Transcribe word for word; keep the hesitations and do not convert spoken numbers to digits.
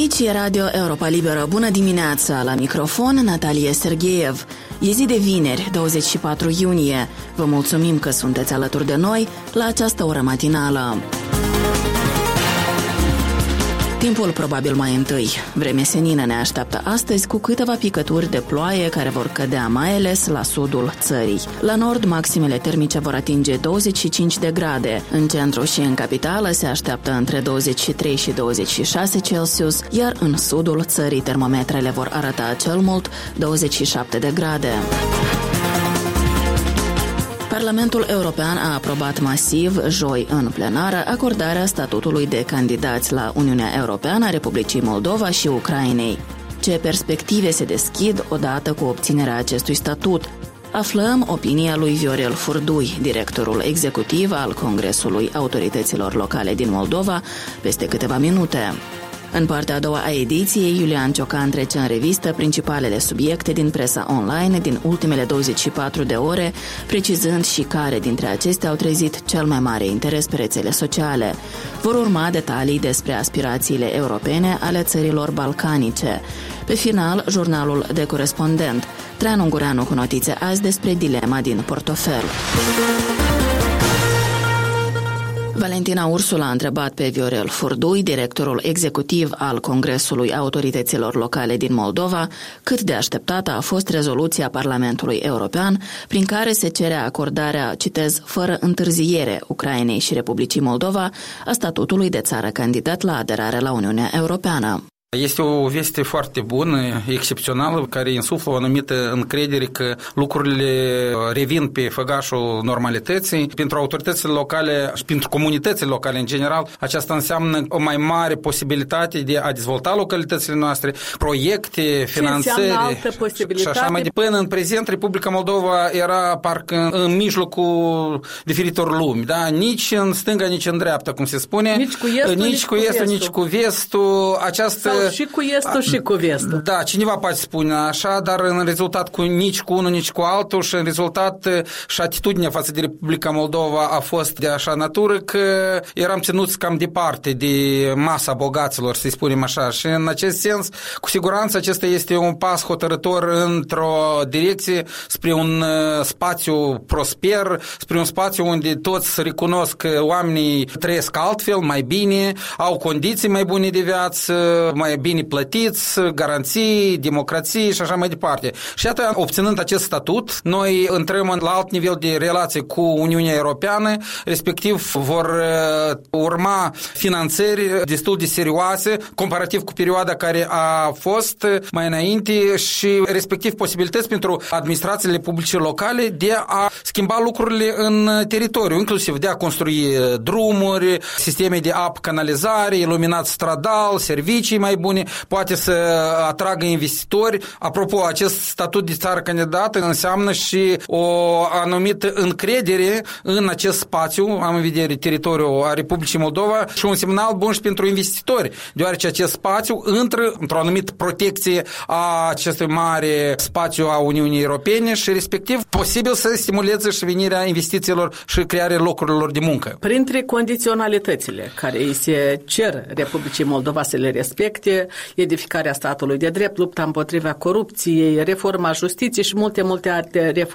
Aici e Radio Europa Liberă. Bună dimineața! La microfon, Natalia Sergeev. E zi de vineri, douăzeci și patru iunie. Vă mulțumim că sunteți alături de noi la această oră matinală. Timpul probabil mai întâi. Vreme senină ne așteaptă astăzi cu câteva picături de ploaie care vor cădea mai ales la sudul țării. La nord, maximele termice vor atinge douăzeci și cinci de grade. În centru și în capitală se așteaptă între douăzeci și trei și douăzeci și șase Celsius, iar în sudul țării termometrele vor arăta cel mult douăzeci și șapte de grade. Parlamentul European a aprobat masiv, joi în plenară, acordarea statutului de candidați la Uniunea Europeană a Republicii Moldova și Ucrainei. Ce perspective se deschid odată cu obținerea acestui statut? Aflăm opinia lui Viorel Furdui, directorul executiv al Congresului Autorităților Locale din Moldova, peste câteva minute. În partea a doua a ediției, Iulian Ciocan trece în revistă principalele subiecte din presa online din ultimele douăzeci și patru de ore, precizând și care dintre acestea au trezit cel mai mare interes pe rețele sociale. Vor urma detalii despre aspirațiile europene ale țărilor balcanice. Pe final, jurnalul de corespondent. Traian Ungureanu cu notițe azi despre dilema din portofel. Valentina Ursula a întrebat pe Viorel Furdui, directorul executiv al Congresului Autorităților Locale din Moldova, cât de așteptată a fost rezoluția Parlamentului European, prin care se cere acordarea, citez, fără întârziere Ucrainei și Republicii Moldova a statutului de țară candidat la aderare la Uniunea Europeană. Este o veste foarte bună, excepțională, care insuflă o anumită încredere că lucrurile revin pe făgașul normalității. Pentru autoritățile locale și pentru comunitățile locale în general, aceasta înseamnă o mai mare posibilitate de a dezvolta localitățile noastre, proiecte, finanțări și așa mai departe. Până în prezent, Republica Moldova era parcă în mijlocul diferitor lumi, da? Nici în stânga, nici în dreapta, cum se spune. Nici cu estul, nici, nici cu estul, nici cu vestul. Această și cu estul și cu vestul. Da, cineva poate spune așa, dar în rezultat cu nici cu unul, nici cu altul și în rezultat și atitudinea față de Republica Moldova a fost de așa natură că eram ținuți cam departe de masa bogaților, să-i spunem așa. Și în acest sens, cu siguranță, acesta este un pas hotărător într-o direcție spre un spațiu prosper, spre un spațiu unde toți recunosc că oamenii trăiesc altfel, mai bine, au condiții mai bune de viață, mai bine plătiți, garanții, democrație și așa mai departe. Și iată, obținând acest statut, noi intrăm la alt nivel de relație cu Uniunea Europeană, respectiv vor urma finanțări destul de serioase, comparativ cu perioada care a fost mai înainte și respectiv posibilități pentru administrațiile publice locale de a schimba lucrurile în teritoriu, inclusiv de a construi drumuri, sisteme de apă, canalizare, iluminat stradal, servicii mai bune, poate să atragă investitori. Apropo, acest statut de țară candidată înseamnă și o anumită încredere în acest spațiu, am în vedere teritoriul a Republicii Moldova, și un semnal bun și pentru investitori, deoarece acest spațiu intră într-o anumită protecție a acestui mare spațiu a Uniunii Europene și respectiv posibil să stimuleze și venirea investițiilor și crearea locurilor de muncă. Printre condiționalitățile care îi se cer Republicii Moldova să le respecte, edificarea statului de drept, lupta împotriva corupției, reforma justiției și multe, multe alte reforme